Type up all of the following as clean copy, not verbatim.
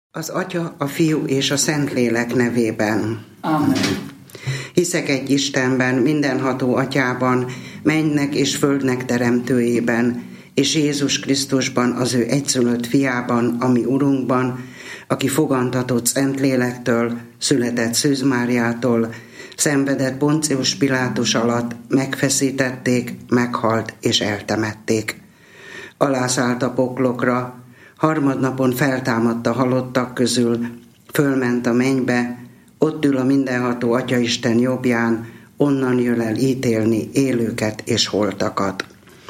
Az Atya, a Fiú és a Szentlélek nevében. Amen. Hiszek egy Istenben, mindenható Atyában, mennynek és földnek teremtőjében, és Jézus Krisztusban, az ő egyszülött fiában, a mi Urunkban, aki fogantatott Szentlélektől, született Szűz Máriától, szenvedett Poncius Pilátus alatt, megfeszítették, meghalt és eltemették. Alászállt a poklokra, harmadnapon feltámadt a halottak közül, fölment a mennybe, ott ül a mindenható Atyaisten jobbján, onnan jön el ítélni élőket és holtakat.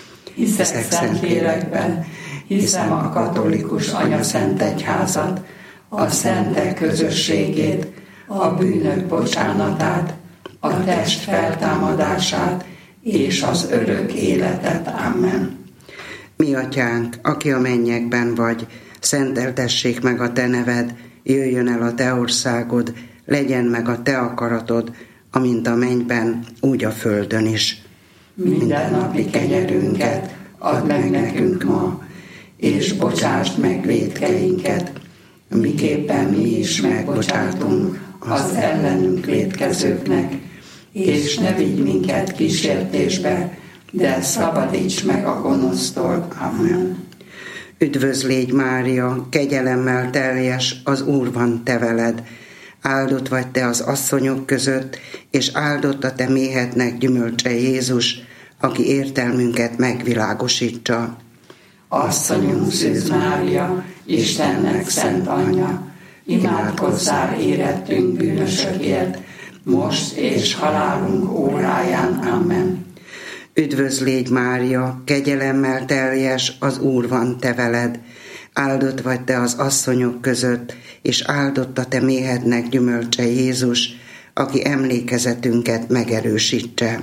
Hiszek Szentlélekben, hiszem a katolikus anyaszentegyházat, a szentek közösségét, a bűnök bocsánatát, a test feltámadását és az örök életet. Amen. Mi Atyánk, aki a mennyekben vagy, szenteltessék meg a te neved, jöjjön el a te országod, legyen meg a te akaratod, amint a mennyben, úgy a földön is. Mindennapi kenyerünket add meg nekünk ma, és bocsásd meg vétkeinket, miképpen mi is megbocsátunk az ellenünk vétkezőknek, és ne vigy minket kísértésbe, de szabadíts meg a gonosztól. Amen. Üdvözl légy, Mária, kegyelemmel teljes, az Úr van te veled. Áldott vagy te az asszonyok között, és áldott a te méhednek gyümölcse Jézus, aki értelmünket megvilágosítsa. Asszonyunk Szűz Mária, Istennek szent anyja, imádkozzál érettünk bűnösökért, most és halálunk óráján. Amen. Üdvözl légy, Mária, kegyelemmel teljes, az Úr van te veled. Áldott vagy te az asszonyok között, és áldott a te méhednek gyümölcse Jézus, aki emlékezetünket megerősítse.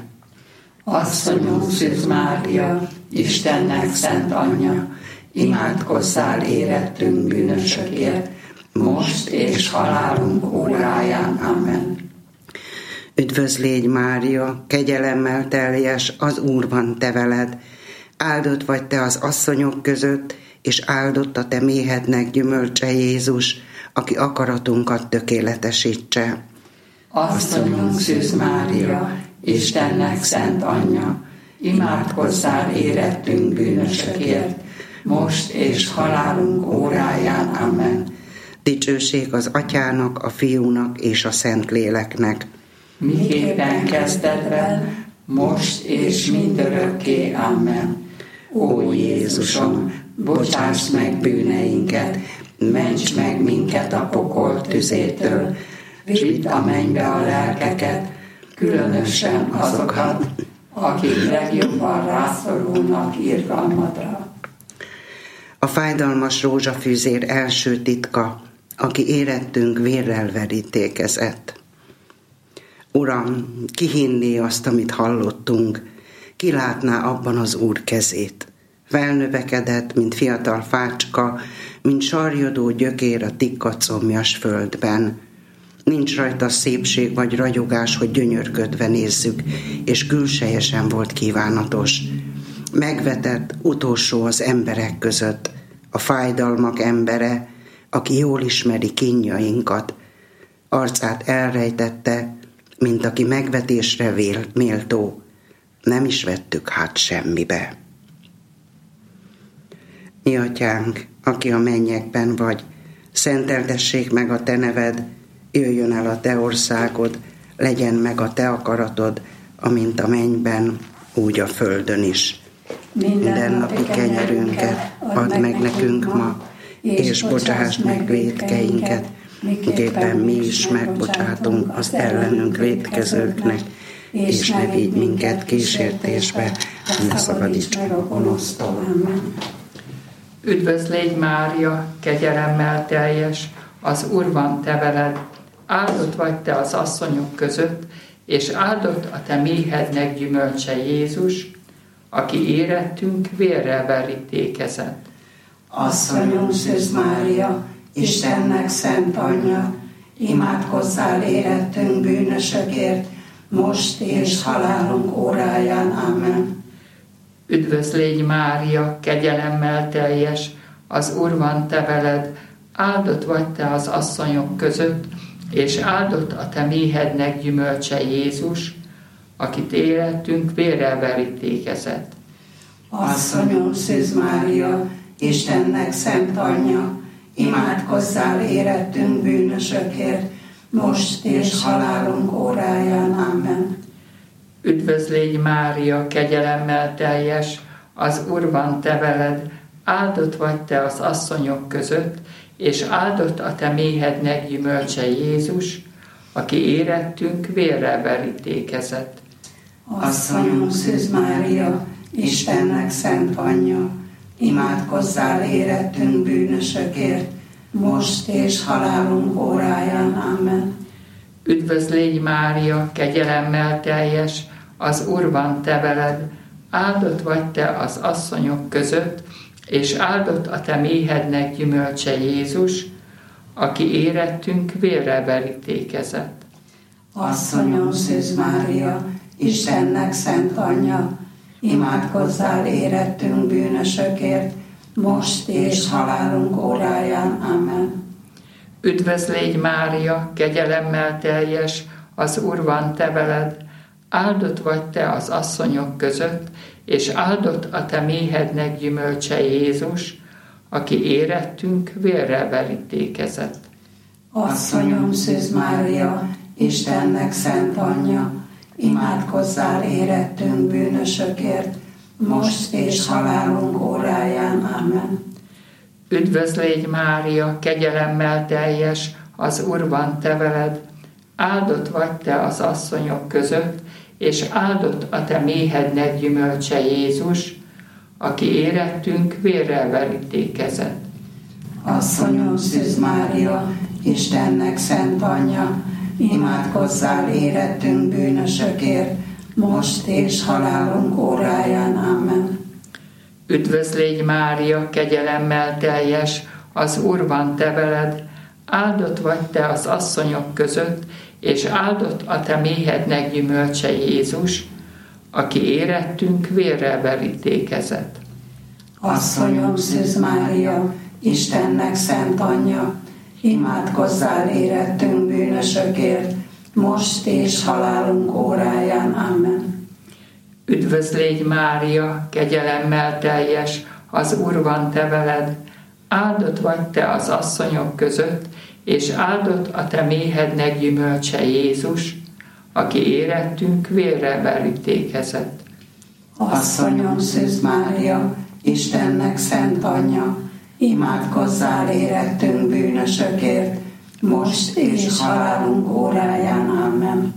Asszonyunk Szűz Mária, Istennek szent anyja, imádkozzál érettünk bűnösökért, most és halálunk óráján. Amen. Üdvözl légy, Mária, kegyelemmel teljes, az Úr van te veled. Áldott vagy te az asszonyok között, és áldott a te méhednek gyümölcse Jézus, aki akaratunkat tökéletesítse. Asszonyunk Szűz Mária, Istennek szent anyja, imádkozzál érettünk bűnösökért, most és halálunk óráján. Amen. Dicsőség az Atyának, a Fiúnak és a Szentléleknek. Miképpen kezdetben, most és mindörökké. Amen. Ó Jézusom, bocsáss meg bűneinket, ments meg minket a pokol tüzétől, vidd a mennybe a lelkeket, különösen azokat, akik legjobban rászorulnak irgalmadra. A fájdalmas rózsafűzér első titka, aki érettünk vérrel verítékezett. Uram, ki hinné azt, amit hallottunk, ki látná abban az Úr kezét? Felnövekedett, mint fiatal fácska, mint sarjadó gyökér a tikkacomjas földben. Nincs rajta szépség vagy ragyogás, hogy gyönyörködve nézzük, és külsejesen volt kívánatos. Megvetett, utolsó az emberek között, a fájdalmak embere, aki jól ismeri kínjainkat. Arcát elrejtette, mint aki megvetésre méltó, nem is vettük hát semmibe. Mi Atyánk, aki a mennyekben vagy, szenteltessék meg a te neved, jöjjön el a te országod, legyen meg a te akaratod, amint a mennyben, úgy a földön is. Mindennapi kenyerünket add meg nekünk ma, és bocsásd meg vétkeinket, miképpen mi is megbocsátunk az ellenünk vétkezőknek, és ne vigy minket kísértésbe, ne szabadíts meg a gonosztól. Amen. Üdvözl légy, Mária, kegyelemmel teljes, az Úr van te veled, áldott vagy te az asszonyok között, és áldott a te méhednek gyümölcse Jézus, aki érettünk vérrel verítékezett. Asszonyunk Szűz Mária, Istennek szent anyja, imádkozzál érettünk bűnösökért, most és halálunk óráján. Amen. Üdvözl légy, Mária, kegyelemmel teljes, az Úr van te veled, áldott vagy te az asszonyok között, és áldott a te méhednek gyümölcse Jézus, akit életünk vérrel verítékezett. Asszonyom, Szűz Mária, Istennek szent anyja, imádkozzál érettünk bűnösökért, most és halálunk óráján. Amen. Üdvözl légy Mária, kegyelemmel teljes, az Úr van te veled, áldott vagy te az asszonyok között, és áldott a te méhednek gyümölcse Jézus, aki érettünk vérrel verítékezett. Asszonyom, Szűz Mária, Istennek szent anyja, imádkozzál érettünk bűnösökért, most és halálunk óráján. Amen. Üdvözl légy Mária, kegyelemmel teljes, az Úr van te veled, áldott vagy te az asszonyok között, és áldott a te méhednek gyümölcse Jézus, aki érettünk vérrel verítékezett. Asszonyom, Szűz Mária, Istennek szent anyja, imádkozzál érettünk bűnösökért, most és halálunk óráján. Amen. Üdvözl légy Mária, kegyelemmel teljes, az Úr van te veled, áldott vagy te az asszonyok között, és áldott a te méhednek gyümölcse Jézus, aki érettünk vérrel verítékezett. Asszonyom, Szűz Mária, Istennek szent anyja, imádkozzál érettünk bűnösökért, most és halálunk óráján. Amen. Üdvözl légy Mária, kegyelemmel teljes, az Úr van te veled, áldott vagy te az asszonyok között, és áldott a te méhednek gyümölcse Jézus, aki érettünk vérrel verítékezett. Asszonyom, Szűz Mária, Istennek szent anyja, imádkozzál érettünk bűnösökért, most és halálunk óráján. Amen. Üdvözl légy Mária, kegyelemmel teljes, az Úr van te veled, áldott vagy te az asszonyok között, és áldott a te méhednek gyümölcse Jézus, aki érettünk vérrel verítékezett. Asszonyom, Szűz Mária, Istennek szent anyja, imádkozzál érettünk bűnösökért, most és halálunk óráján. Amen. Üdvözl légy Mária, kegyelemmel teljes, az Úr van te veled, áldott vagy te az asszonyok között, és áldott a te méhednek gyümölcse Jézus, aki érettünk vérrel verítékezett. Asszonyom, Szűz Mária, Istennek szent anyja, imádkozzál érettünk bűnösökért, most és halálunk óráján. Amen.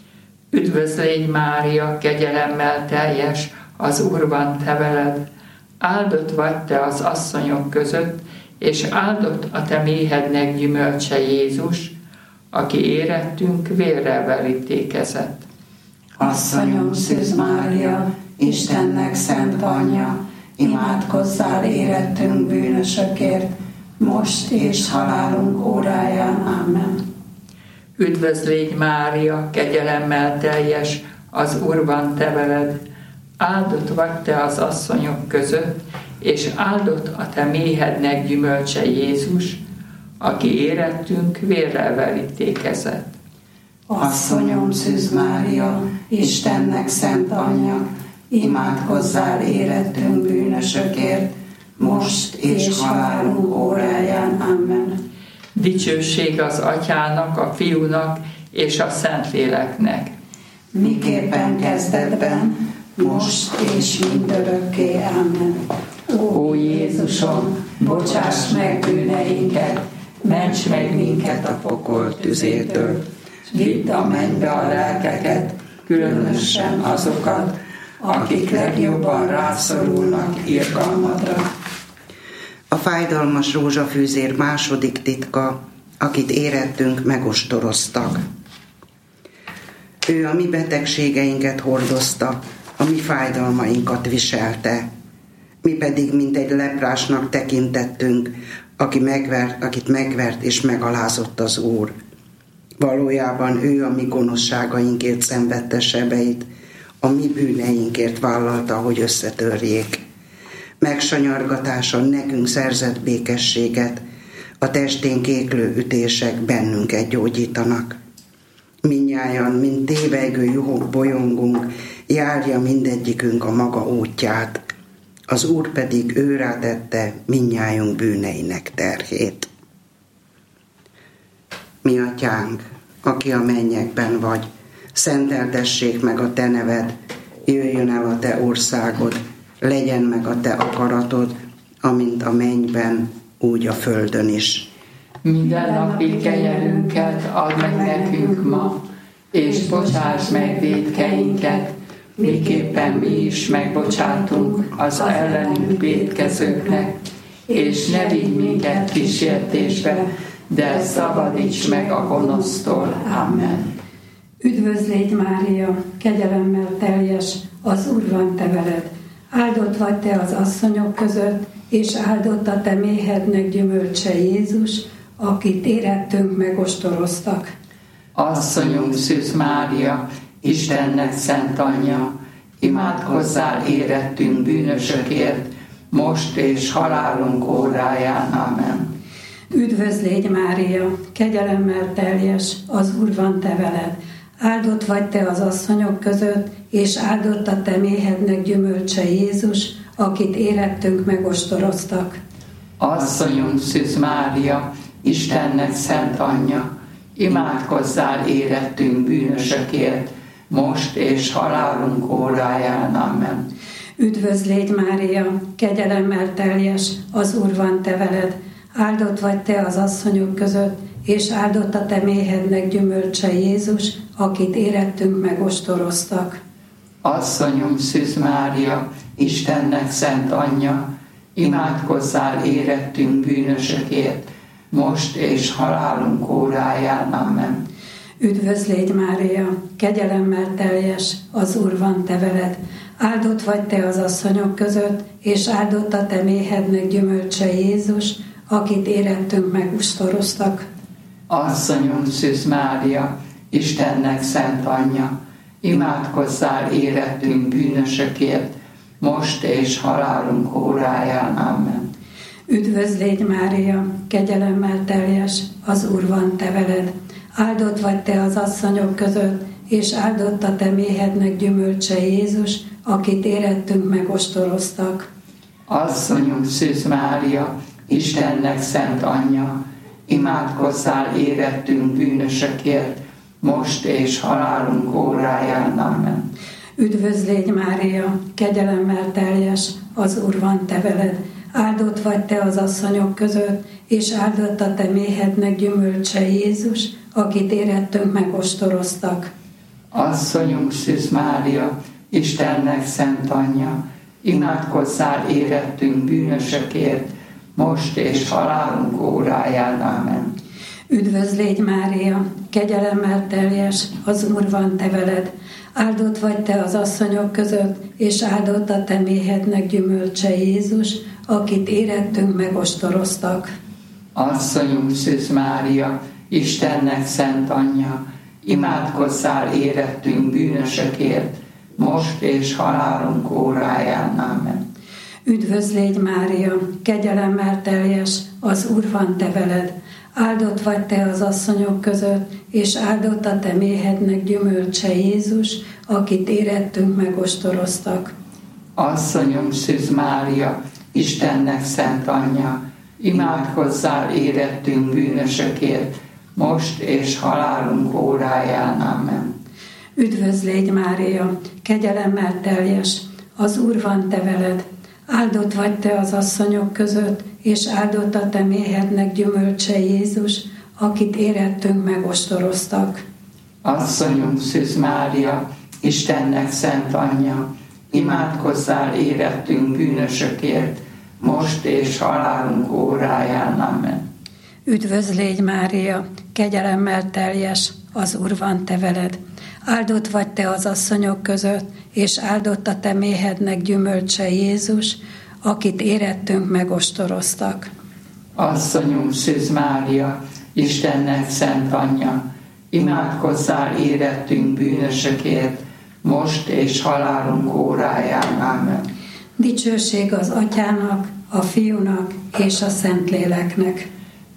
Üdvözl légy Mária, kegyelemmel teljes, az Úr van te veled, áldott vagy te az asszonyok között, és áldott a te méhednek gyümölcse Jézus, aki érettünk vérrel verítékezett. Asszonyom, Szűz Mária, Istennek szent anyja, imádkozzál érettünk bűnösökért, most és halálunk óráján. Amen. Üdvözl légy Mária, kegyelemmel teljes, az Úr van te veled, áldott vagy te az asszonyok között, és áldott a te méhednek gyümölcse Jézus, aki érettünk vérrel verítékezett. Asszonyom, Szűz Mária, Istennek szent anyja, imádkozzál érettünk bűnösökért, most és halálunk óráján. Amen. Dicsőség az Atyának, a Fiúnak és a Szentléleknek. Miképpen kezdetben, most és mindörökké. Amen. Ó Jézusom, bocsáss meg bűneinket, ments meg minket a pokol tüzétől, vidd a mennybe a lelkeket, különösen azokat, akik legjobban rászorulnak irgalmadra. A fájdalmas rózsafűzér második titka, akit érettünk megostoroztak. Ő a mi betegségeinket hordozta, a mi fájdalmainkat viselte. Mi pedig mint egy leprásnak tekintettünk, akit megvert és megalázott az Úr. Valójában ő a mi gonoszságainkért szenvedte sebeit, a mi bűneinkért vállalta, hogy összetörjék. Megsanyargatása nekünk szerzett békességet, a testén kéklő ütések bennünket gyógyítanak. Mindnyájan, mint tévegő juhok bolyongunk, járja mindegyikünk a maga útját, az Úr pedig őrá tette mindnyájunk bűneinek terhét. Mi Atyánk, aki a mennyekben vagy, szenteltessék meg a te neved, jöjjön el a te országod, legyen meg a te akaratod, amint a mennyben, úgy a földön is. Minden napi kenyerünket add meg nekünk ma, és bocsáss meg vétkeinket, miképpen mi is megbocsátunk az ellenünk vétkezőknek, és ne vigy minket kísértésbe, de szabadíts meg a gonosztól. Amen. Üdvözl légy, Mária, kegyelemmel teljes, az Úr van te veled. Áldott vagy te az asszonyok között, és áldott a te méhednek gyümölcse Jézus, akit érettünk megostoroztak. Asszonyunk Szűz Mária, Istennek szent anyja, imádkozzál érettünk bűnösökért, most és halálunk óráján. Amen. Üdvözl légy, Mária, kegyelemmel teljes, az Úr van te veled. Áldott vagy te az asszonyok között, és áldott a te méhednek gyümölcse Jézus, akit érettünk megostoroztak. Asszonyunk Szűz Mária, Istennek szent anyja, imádkozzál érettünk bűnösökért, most és halálunk óráján. Amen. Üdvözl légy, Mária, kegyelemmel teljes, az Úr van te veled. Áldott vagy te az asszonyok között, és áldott a te méhednek gyümölcse Jézus, akit érettünk megostoroztak. Asszonyunk Szűz Mária, Istennek szent anyja, imádkozzál érettünk bűnösökért, most és halálunk óráján. Amen. Üdvözl légy, Mária, kegyelemmel teljes, az Úr van te veled. Áldott vagy te az asszonyok között, és áldott a te méhednek gyümölcse Jézus, akit érettünk megostoroztak. Asszonyunk Szűz Mária, Istennek szent anyja, imádkozzál érettünk bűnösökért, most és halálunk óráján. Amen. Üdvözl légy, Mária, kegyelemmel teljes, az Úr van te veled. Áldott vagy te az asszonyok között, és áldott a te méhednek gyümölcse Jézus, akit érettünk megostoroztak. Asszonyunk Szűz Mária, Istennek szent anyja, imádkozzál érettünk bűnösökért, most és halálunk óráján. Amen. Üdvözl légy, Mária, kegyelemmel teljes, az Úr van te veled. Áldott vagy te az asszonyok között, és áldott a te méhednek gyümölcse Jézus, akit érettünk megostoroztak. Asszonyunk Szűz Mária, Istennek szent anyja, imádkozzál érettünk bűnösökért, most és halálunk óráján. Amen. Üdvözl légy, Mária, kegyelemmel teljes, az Úr van te veled. Áldott vagy te az asszonyok között, és áldott a te méhednek gyümölcse Jézus, akit érettünk megostoroztak. Asszonyunk Szűz Mária, Istennek szent anyja, imádkozzál érettünk bűnösökért, most és halálunk óráján. Amen. Üdvözl légy, Mária, kegyelemmel teljes, az Úr van te veled. Áldott vagy te az asszonyok között, és áldott a te méhednek gyümölcse Jézus, akit érettünk megostoroztak. Asszonyunk Szűz Mária, Istennek szent anyja, imádkozzál érettünk bűnösökért, most és halálunk óráján. Amen. Üdvözl légy, Mária, kegyelemmel teljes, az Úr van te veled. Áldott vagy te az asszonyok között, és áldott a te méhednek gyümölcse Jézus, akit érettünk megostoroztak. Asszonyunk Szűz Mária, Istennek szent anyja, imádkozzál érettünk bűnösökért, most és halálunk óráján. Amen. Üdvözl légy, Mária, kegyelemmel teljes, az Úr van te veled. Áldott vagy te az asszonyok között, és áldott a te méhednek gyümölcse Jézus, akit érettünk megostoroztak. Asszonyunk Szűz Mária, Istennek szent anyja, imádkozzál érettünk bűnösökért, most és halálunk óráján. Amen. Dicsőség az Atyának, a Fiúnak és a Szentléleknek.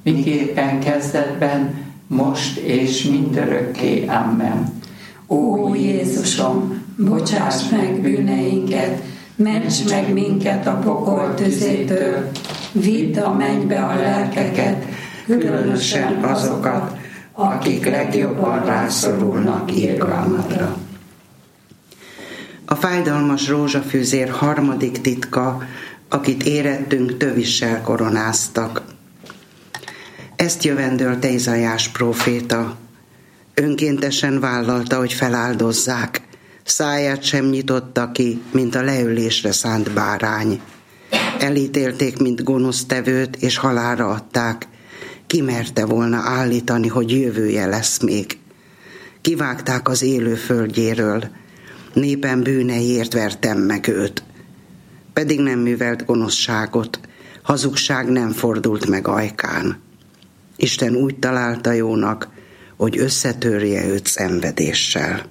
miképpen kezdetben, most és mindörökké. Amen. Ó Jézusom, bocsáss meg bűneinket, ments meg minket a pokol tüzétől, vidd a mennybe a lelkeket, különösen azokat, akik legjobban rászorulnak irgalmadra. A fájdalmas rózsafűzér harmadik titka, akit érettünk tövissel koronáztak. Ezt jövendölte Izaiás próféta. Önkéntesen vállalta, hogy feláldozzák, száját sem nyitotta ki, mint a leölésre szánt bárány. Elítélték, mint gonosztevőt, és halálra adták. Ki merte volna állítani, hogy jövője lesz még? Kivágták az élő földjéről. Népem bűneiért vertem meg őt. Pedig nem művelt gonoszságot, hazugság nem fordult meg ajkán. Isten úgy találta jónak, hogy összetörje őt szenvedéssel.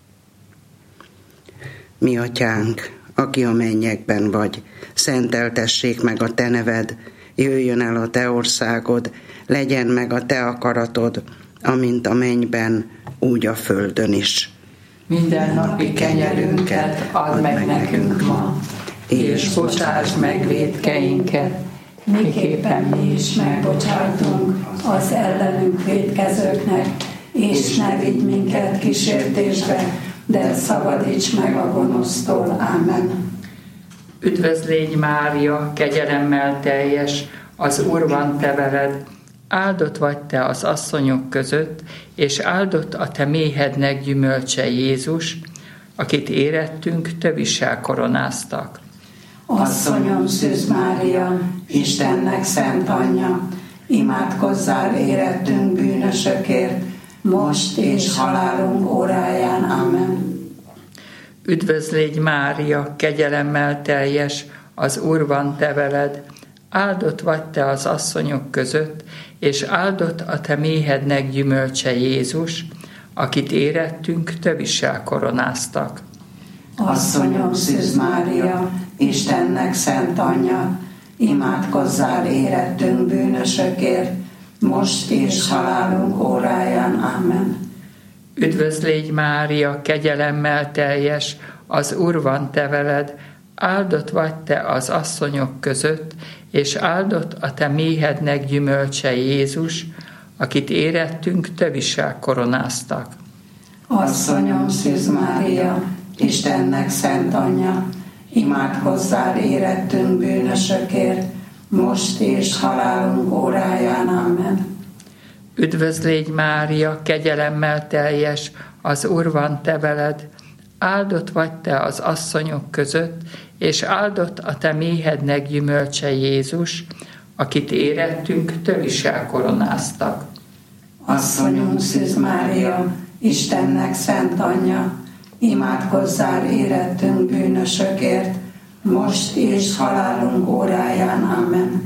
Mi atyánk, aki a mennyekben vagy, szenteltessék meg a te neved, jöjjön el a te országod, legyen meg a te akaratod, amint a mennyben, úgy a földön is. Mindennapi kenyerünket add meg nekünk ma, és bocsáss meg vétkeinket, miképpen mi is megbocsájtunk az ellenünk vétkezőknek, és ne vigy minket kísértésbe, de szabadíts meg a gonosztól. Amen. Üdvözlégy Mária, kegyelemmel teljes, az Úr van te veled, áldott vagy te az asszonyok között, és áldott a te méhednek gyümölcse Jézus, akit érettünk tövissel koronáztak. Asszonyom, Szűz Mária, Istennek szent anyja, imádkozzál érettünk bűnösökért, most és halálunk óráján. Amen. Üdvözlégy Mária, kegyelemmel teljes, az Úr van te veled, áldott vagy te az asszonyok között, és áldott a te méhednek gyümölcse Jézus, akit érettünk tövissel koronáztak. Asszonyom, Szűz Mária, Istennek szent anyja, imádkozzál érettünk bűnösökért, most és halálunk óráján. Amen. Üdvözlégy Mária, kegyelemmel teljes, az Úr van te veled, áldott vagy te az asszonyok között, és áldott a te méhednek gyümölcse Jézus, akit érettünk tövissel koronáztak. Asszonyom, Szűz Mária, Istennek szent anyja, imádkozzál érettünk bűnösökért, most és halálunk óráján. Amen. Üdvözlégy Mária, kegyelemmel teljes, az Úr van te veled, áldott vagy te az asszonyok között, és áldott a te méhednek gyümölcse Jézus, akit érettünk tövissel koronáztak. Asszonyom, Szűz Mária, Istennek szent anyja, imádkozzál érettünk bűnösökért, most és halálunk óráján. Amen.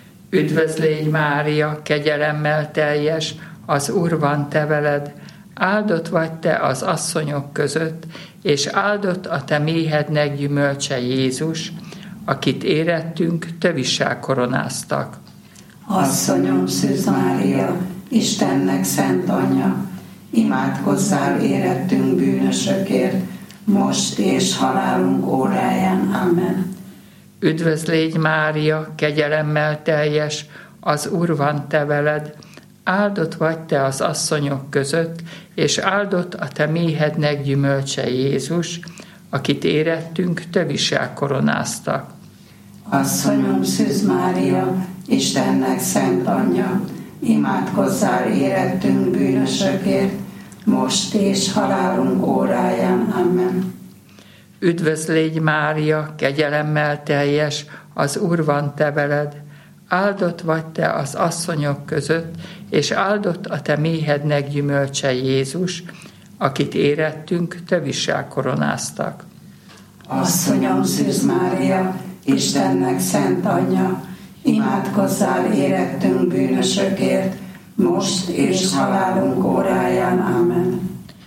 Üdvözlégy Mária, kegyelemmel teljes, az Úr van te veled, áldott vagy te az asszonyok között, és áldott a te méhednek gyümölcse Jézus, akit érettünk tövissel koronáztak. Asszonyom, Szűz Mária, Istennek szent anyja, imádkozzál érettünk bűnösökért, most és halálunk óráján. Amen. Üdvözlégy Mária, kegyelemmel teljes, az Úr van te veled, áldott vagy te az asszonyok között, és áldott a te méhednek gyümölcse Jézus, akit érettünk tövissel koronáztak. Asszonyom, Szűz Mária, Istennek szent anyja, imádkozzál érettünk bűnösökért, most és halálunk óráján. Amen. Üdvözlégy Mária, kegyelemmel teljes, az Úr van te veled, áldott vagy te az asszonyok között, és áldott a te méhednek gyümölcse Jézus, akit érettünk tövissel koronáztak. Asszonyom, Szűz Mária, Istennek szent anyja, imádkozzál érettünk bűnösökért, most és halálunk óráján. Amen.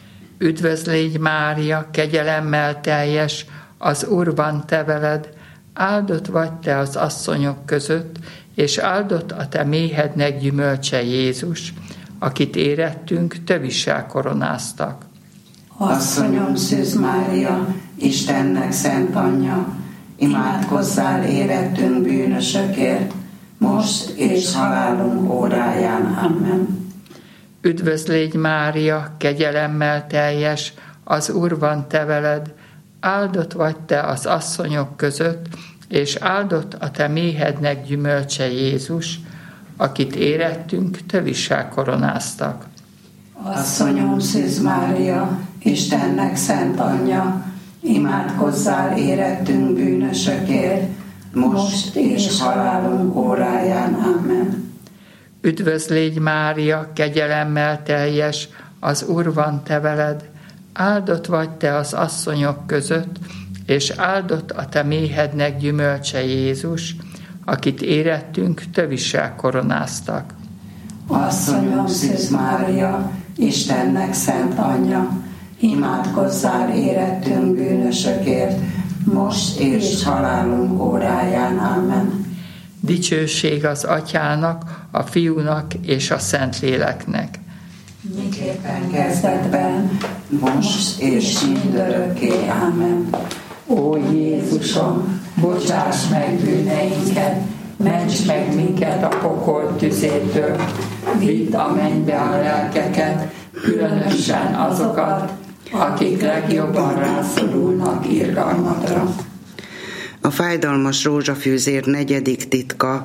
Üdvözlégy Mária, kegyelemmel teljes, az Úr van te veled, áldott vagy te az asszonyok között, és áldott a te méhednek gyümölcse Jézus, akit érettünk tövissel koronáztak. Asszonyom Szűz Mária, Istennek szent anyja, imádkozzál érettünk bűnösökért, most és halálunk óráján. Amen. Üdvözlégy Mária, kegyelemmel teljes, az Úr van te veled, áldott vagy te az asszonyok között, és áldott a te méhednek gyümölcse Jézus, akit érettünk tövissel koronáztak. Asszonyom Szűz Mária, Istennek szent anyja, imádkozzál érettünk bűnösökért, most és halálunk óráján. Amen. Üdvözlégy Mária, kegyelemmel teljes, az Úr van te veled, áldott vagy te az asszonyok között, és áldott a te méhednek gyümölcse Jézus, akit érettünk tövissel koronáztak. Asszonyom Szűz Mária, Istennek szent anyja, imádkozzál érettünk bűnösökért, most és halálunk óráján. Amen. Dicsőség az Atyának, a Fiúnak és a Szentléleknek. Miképpen kezdetben, most és mindörökké. Amen. Ó Jézusom, bocsáss meg bűneinket, ments meg minket a pokol tüzétől, vidd a mennybe a lelkeket, különösen azokat, akik legjobban rászorulnak irgalmadra. A fájdalmas rózsafűzér 4. titka,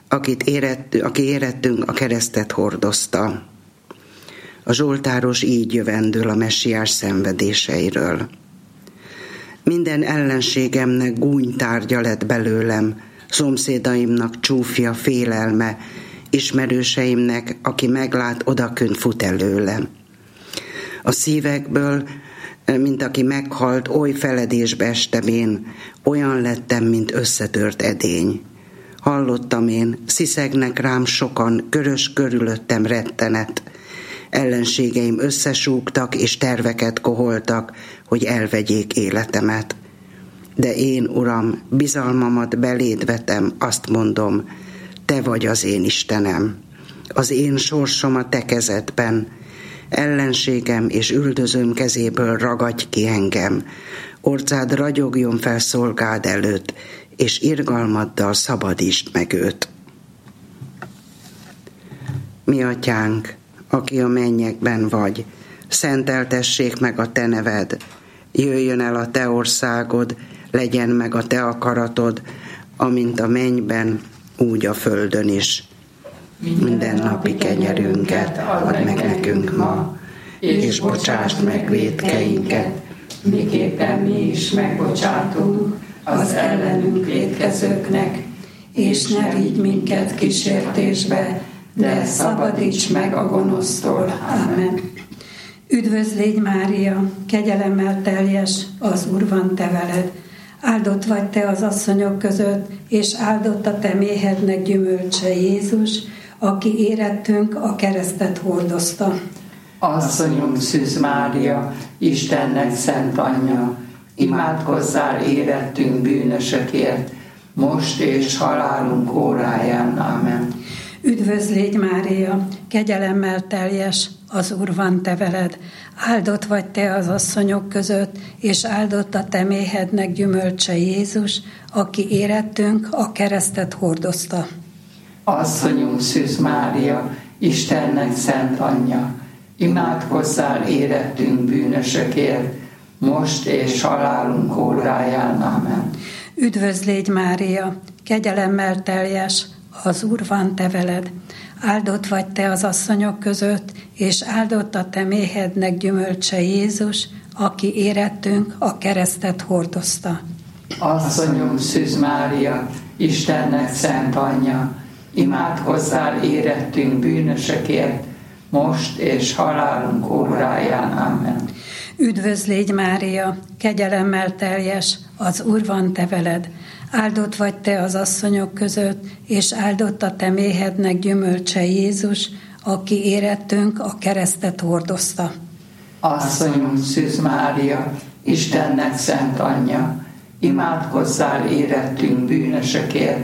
aki érettünk a keresztet hordozta. A zsoltáros így jövendől a messiás szenvedéseiről. Minden ellenségemnek gúnytárgya lett belőlem, szomszédaimnak csúfja, félelme, ismerőseimnek, aki meglát, odakünt fut előlem. A szívekből, mint aki meghalt, oly feledésbe estem én, olyan lettem, mint összetört edény. Hallottam én, sziszegnek rám sokan, körös körülöttem rettenet. Ellenségeim összesúgtak, és terveket koholtak, hogy elvegyék életemet. De én, Uram, bizalmamat beléd vetem, azt mondom, te vagy az én Istenem. Az én sorsom a te kezedben. Ellenségem és üldözőm kezéből ragadj ki engem. Orcád ragyogjon fel szolgád előtt, és irgalmaddal szabadítsd meg őt. Mi atyánk, aki a mennyekben vagy, szenteltessék meg a te neved, jöjjön el a te országod, legyen meg a te akaratod, amint a mennyben, úgy a földön is. Minden napi kenyerünket add meg nekünk ma, és bocsásd meg vétkeinket, miképpen mi is megbocsátunk az ellenünk vétkezőknek, és ne vigy minket kísértésbe, de szabadíts meg a gonosztól. Amen. Üdvözlégy Mária, kegyelemmel teljes, az Úr van te veled. Áldott vagy te az asszonyok között, és áldott a te méhednek gyümölcse Jézus, aki érettünk a keresztet hordozta. Asszonyunk Szűz Mária, Istennek szent anyja, imádkozzál érettünk bűnösökért, most és halálunk óráján. Amen. Üdvözlégy Mária, kegyelemmel teljes, az Úr van te veled. Áldott vagy te az asszonyok között, és áldott a te méhednek gyümölcse Jézus, aki érettünk a keresztet hordozta. Asszonyunk Szűz Mária, Istennek szent anyja, imádkozzál érettünk bűnösökért, most és halálunk óráján. Amen. Üdvözlégy Mária, kegyelemmel teljes, az Úr van te veled. Áldott vagy te az asszonyok között, és áldott a te méhednek gyümölcse Jézus, aki érettünk a keresztet hordozta. Asszonyunk Szűz Mária, Istennek szent anyja, imádkozzál érettünk bűnösökért, most és halálunk óráján. Amen. Üdvözlégy Mária, kegyelemmel teljes, az Úr van te veled. Áldott vagy te az asszonyok között, és áldott a te méhednek gyümölcse Jézus, aki érettünk a keresztet hordozta. Asszonyunk Szűz Mária, Istennek szent anyja, imádkozzál érettünk bűnösökért,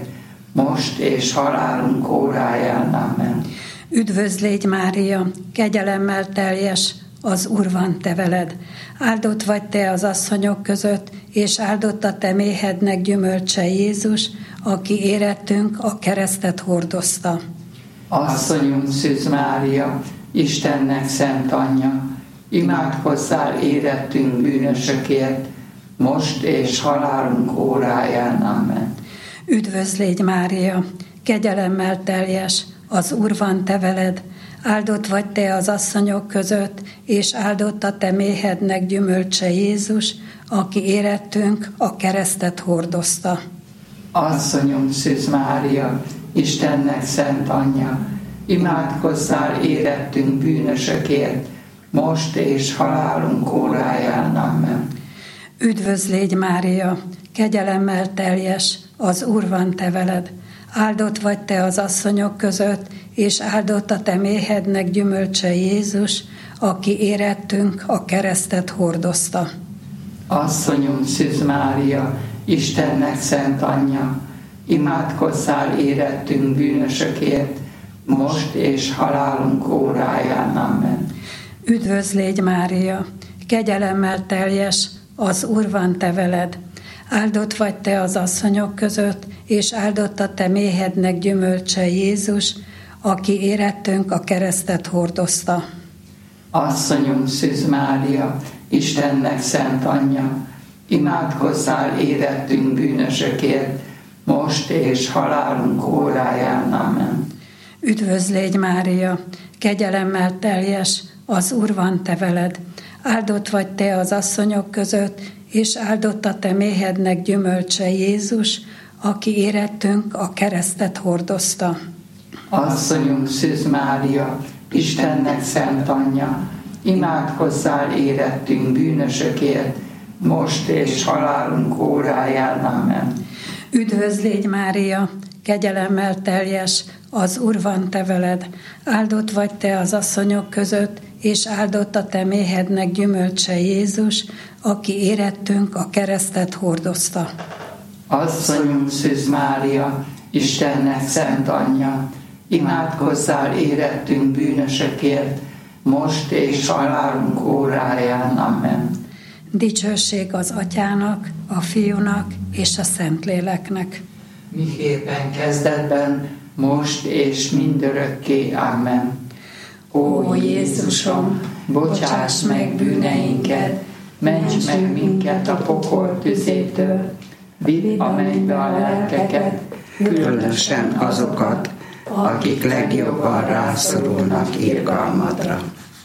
most és halálunk óráján. Amen. Üdvözl légy, Mária, kegyelemmel teljes, az Úr van te veled. Áldott vagy te az asszonyok között, és áldott a te méhednek gyümölcse Jézus, aki érettünk a keresztet hordozta. Asszonyunk Szűz Mária, Istennek szent anyja, imádkozzál érettünk bűnösökért, most és halálunk óráján. Amen. Üdvözl légy, Mária, kegyelemmel teljes, az Úr van te veled. Áldott vagy te az asszonyok között, és áldott a te méhednek gyümölcse Jézus, aki érettünk a keresztet hordozta. Asszonyunk Szűz Mária, Istennek szent anyja, imádkozzál érettünk bűnösökért, most és halálunk óráján. Amen. Üdvözl légy, Mária, kegyelemmel teljes, az Úr van te veled. Áldott vagy te az asszonyok között, és áldott a te méhednek gyümölcse Jézus, aki érettünk a keresztet hordozta. Asszonyunk Szűz Mária, Istennek szent anyja, imádkozzál érettünk bűnösökért, most és halálunk óráján. Amen. Üdvözl légy, Mária, kegyelemmel teljes, az Úr van te veled. Áldott vagy te az asszonyok között, és áldott a te méhednek gyümölcse Jézus, aki érettünk a keresztet hordozta. Asszonyunk Szűz Mária, Istennek szent anyja, imádkozzál érettünk bűnösökért, most és halálunk óráján. Amen. Üdvözl légy, Mária, kegyelemmel teljes, az Úr van te veled. Áldott vagy te az asszonyok között, és áldott a te méhednek gyümölcse Jézus, aki érettünk a keresztet hordozta. Asszonyunk Szűz Mária, Istennek szent anyja, imádkozzál érettünk bűnösökért, most és halálunk óráján. Amen. Üdvözl légy, Mária, kegyelemmel teljes, az Úr van te veled. Áldott vagy te az asszonyok között, és áldott a te méhednek gyümölcse Jézus, aki érettünk a keresztet hordozta. Asszonyunk Szűz Mária, Istennek szent anyja, imádkozzál érettünk bűnösökért, most és halálunk óráján. Amen. Dicsőség az Atyának, a Fiúnak és a Szentléleknek. Miképpen kezdetben, most és mindörökké. Amen. Ó Jézusom, bocsáss meg bűneinket, ments meg minket a pokol tüzétől, vidd a mennybe a lelkeket, különösen azokat, akik legjobban rászorulnak irgalmadra.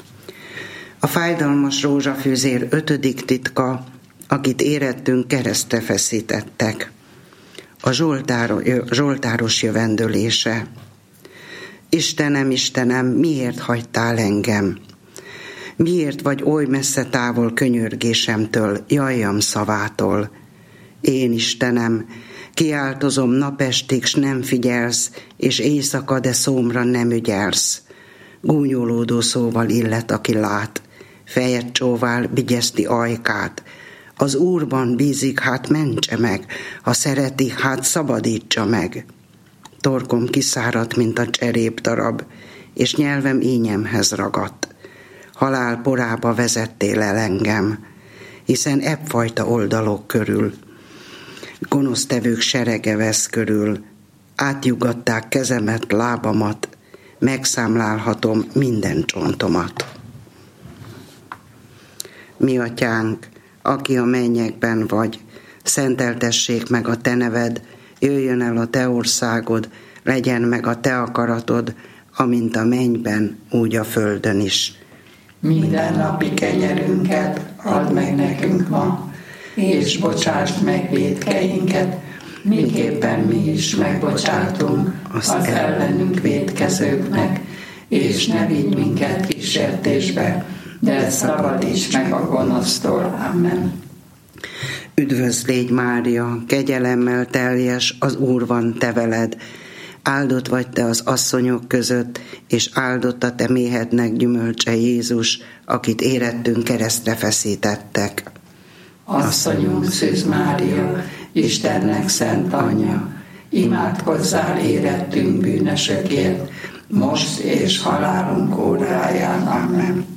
A fájdalmas rózsafűzér 5. titka, akit érettünk keresztre feszítettek. A zsoltáros jövendölése. Istenem, Istenem, miért hagytál engem? Miért vagy oly messze távol könyörgésemtől, jajjam szavától? Én, Istenem, kiáltozom napestig, s nem figyelsz, és éjszaka, de szómra nem ügyelsz. Gúnyolódó szóval illet, aki lát, fejet csóvál, vigyezti ajkát. Az Úrban bízik, hát mentse meg, ha szereti, hát szabadítsa meg. Torkom kiszáradt, mint a cserépdarab, és nyelvem ínyemhez ragadt. Halál porába vezettél el engem, hiszen ebbfajta oldalok körül gonosztevők serege vesz körül, átjugatták kezemet, lábamat, megszámlálhatom minden csontomat. Mi atyánk, aki a mennyekben vagy, szenteltessék meg a te neved, jöjjön el a te országod, legyen meg a te akaratod, amint a mennyben, úgy a földön is. Mindennapi kenyerünket add meg nekünk ma, és bocsásd meg vétkeinket, miképpen mi is megbocsátunk az ellenünk vétkezőknek, és ne vigy minket kísértésbe, de szabadíts meg a gonosztól. Amen. Üdvözl légy, Mária, kegyelemmel teljes, az Úr van te veled. Áldott vagy te az asszonyok között, és áldott a te méhednek gyümölcse Jézus, akit érettünk keresztre feszítettek. Asszonyunk Szűz Mária, Istennek szent anyja, imádkozzál érettünk bűnösökért, most és halálunk óráján. Amen.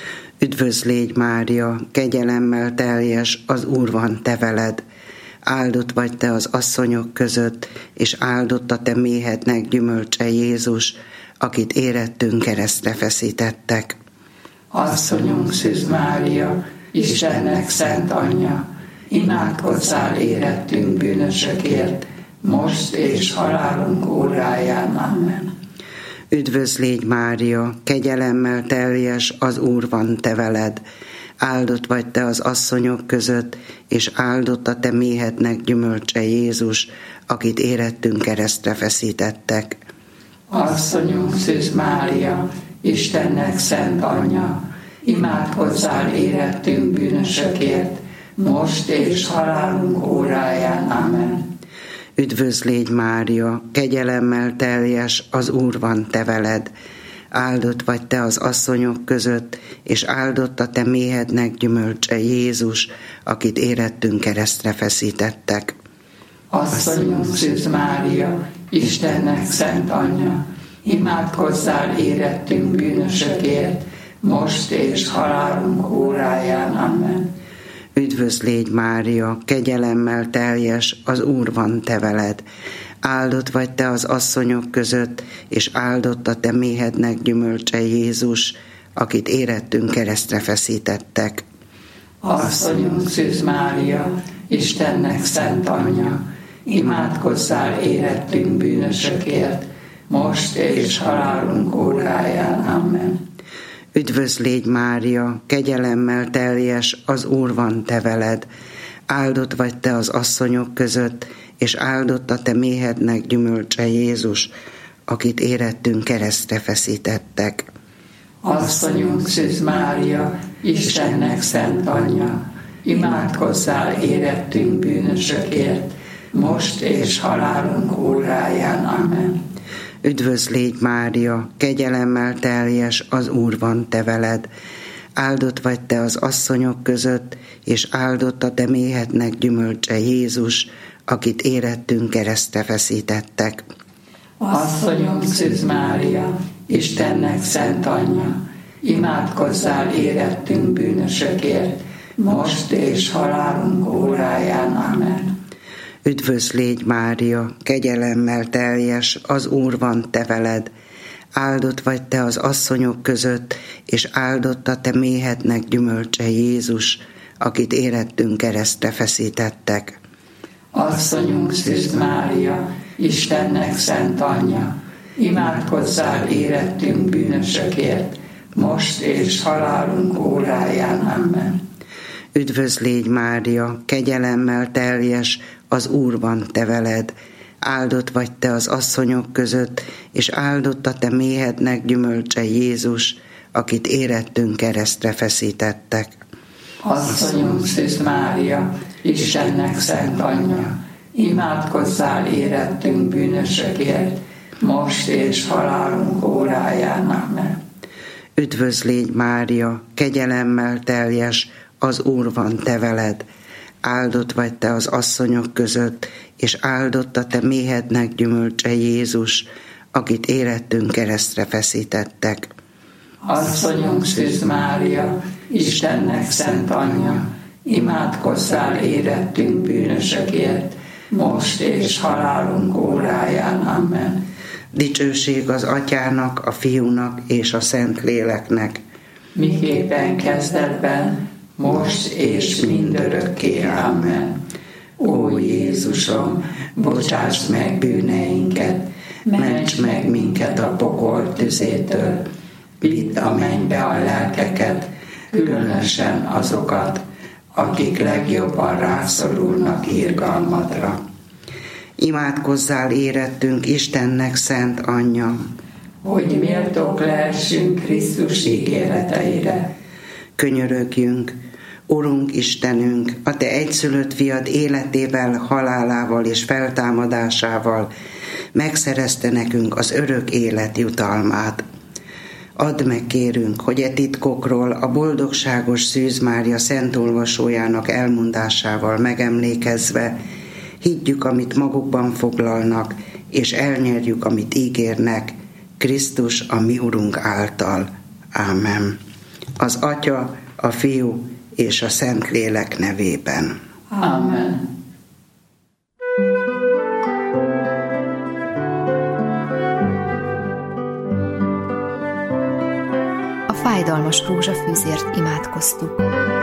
Üdvözl légy, Mária, kegyelemmel teljes, az Úr van te veled. Áldott vagy te az asszonyok között, és áldott a te méhednek gyümölcse Jézus, akit érettünk keresztre feszítettek. Asszonyunk Szűz Mária, Istennek szent anyja, imádkozzál érettünk bűnösökért, most és halálunk óráján. Amen. Üdvözl légy, Mária, kegyelemmel teljes, az Úr van te veled. Áldott vagy te az asszonyok között, és áldott a te méhednek gyümölcse Jézus, akit érettünk keresztre feszítettek. Asszonyunk Szűz Mária, Istennek szent anyja, imádkozzál érettünk bűnösökért, most és halálunk óráján. Amen. Üdvözl légy, Mária, kegyelemmel teljes, az Úr van te veled. Áldott vagy te az asszonyok között, és áldott a te méhednek gyümölcse Jézus, akit érettünk keresztre feszítettek. Asszonyunk Szűz Mária, Istennek szent anyja, imádkozzál érettünk bűnösökért, most és halálunk óráján. Amen. Üdvözl légy, Mária, kegyelemmel teljes, az Úr van te veled. Áldott vagy te az asszonyok között, és áldott a te méhednek gyümölcse Jézus, akit érettünk keresztre feszítettek. Asszonyunk Szűz Mária, Istennek szent anyja, imádkozzál érettünk bűnösökért, most és halálunk óráján. Amen. Üdvözl légy, Mária, kegyelemmel teljes, az Úr van te veled. Áldott vagy te az asszonyok között, és áldott a te méhednek gyümölcse Jézus, akit érettünk keresztre feszítettek. Asszonyunk Szűz Mária, Istennek szent anyja, imádkozzál érettünk bűnösökért, most és halálunk óráján. Amen. Üdvözl légy, Mária, kegyelemmel teljes, az Úr van te veled. Áldott vagy te az asszonyok között, és áldott a te méhednek gyümölcse Jézus, akit érettünk keresztre feszítettek. Asszonyunk Szűz Mária, Istennek szent anyja, imádkozzál érettünk bűnösökért, most és halálunk óráján. Amen. Üdvözl légy, Mária, kegyelemmel teljes, az Úr van te veled. Áldott vagy te az asszonyok között, és áldott a te méhednek gyümölcse Jézus, akit érettünk keresztre feszítettek. Asszonyunk Szűz Mária, Istennek szent anyja, imádkozzál érettünk bűnösökért, most és halálunk óráján. Amen. Üdvözl légy, Mária, kegyelemmel teljes, az Úr van te veled. Áldott vagy te az asszonyok között, és áldott a te méhednek gyümölcse Jézus, akit érettünk keresztre feszítettek. Asszonyunk Szűz Mária, Istennek szent anyja, imádkozzál érettünk bűnösökért, most és halálunk óráján. Amen. Üdvözl légy, Mária, kegyelemmel teljes, az Úr van te veled. Áldott vagy te az asszonyok között, és áldott a te méhednek gyümölcse Jézus, akit érettünk keresztre feszítettek. Asszonyunk Szűz Mária, Istennek szent anyja, imádkozzál érettünk bűnösökért, most és halálunk óráján. Amen. Dicsőség az Atyának, a Fiúnak és a Szentléleknek. Miképpen kezdetben, most és mindörökké. Amen. Ó Jézusom, bocsáss meg bűneinket, ments meg minket a pokol tüzétől, vidd a mennybe a lelkeket, különösen azokat, akik legjobban rászorulnak irgalmadra. Imádkozzál érettünk Istennek szent anyja, hogy méltók lehessünk Krisztus ígéreteire. Könyörögjünk, Urunk Istenünk, a te egyszülött fiad életével, halálával és feltámadásával megszerezte nekünk az örök élet jutalmát. Add meg, kérünk, hogy e titkokról a boldogságos Szűz Mária szentolvasójának elmondásával megemlékezve higgyük, amit magukban foglalnak, és elnyerjük, amit ígérnek, Krisztus, a mi Urunk által. Ámen. Az Atya, a Fiú és a Szentlélek nevében. Amen. A fájdalmas rózsafűzért imádkoztuk.